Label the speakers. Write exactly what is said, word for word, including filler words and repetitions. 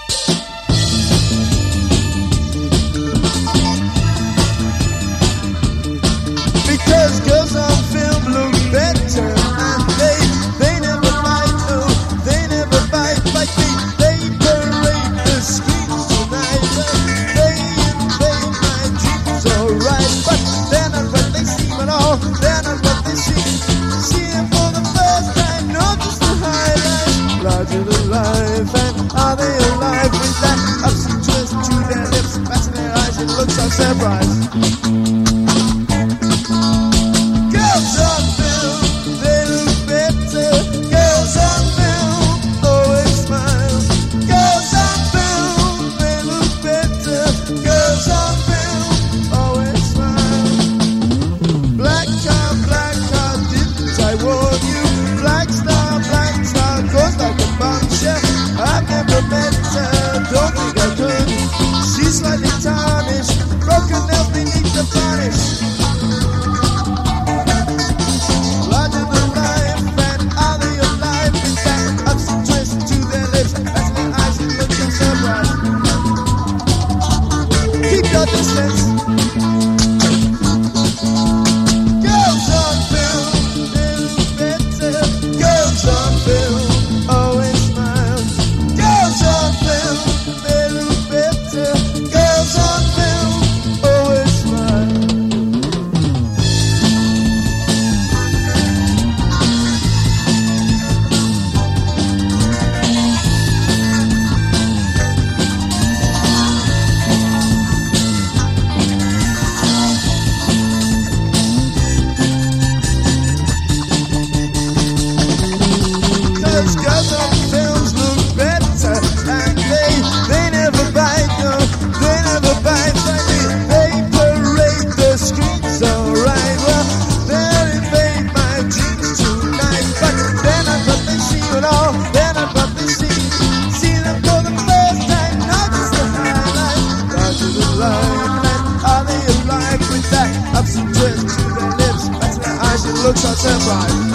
Speaker 1: Because girls on film look better, and they, they never bite, no, they never bite like me. They parade the screens tonight, but they invade my dreams, alright. But they're not what they seem at all, they're not what they seem. See them for the first time, not just the highlights. Larger than life, and are they alive with that ups and twist to their lips, passing their eyes, it looks so surprised. Girls on film, they look better. Girls on film, always smile. Girls on film, they look better. Girls on film, always smile. Black car, black car, didn't I warn you? Black star, black star, goes like a bombshell. I've never met her, don't think I could. She's slightly tarnished, broken nails beneath the varnish. Larger than life, and are they alive? In fact, ups and twists to their lips, passing their eyes and looking surprised. Keep your distance. Girls on film, they look better. Girls on film, always smile. Girls on film, they look better. Girls on film, always smile. Cause girls on films look better, and they, they never bite, no, they never bite like me. They parade the screens, alright. Well, they'll invade my dreams tonight, but they're not what they see at all, they're not what they see. See them for the first time, not just the highlight. Larger than life, and are they alive with that ups and twists to their lips, passing their eyes, it looks so surprised.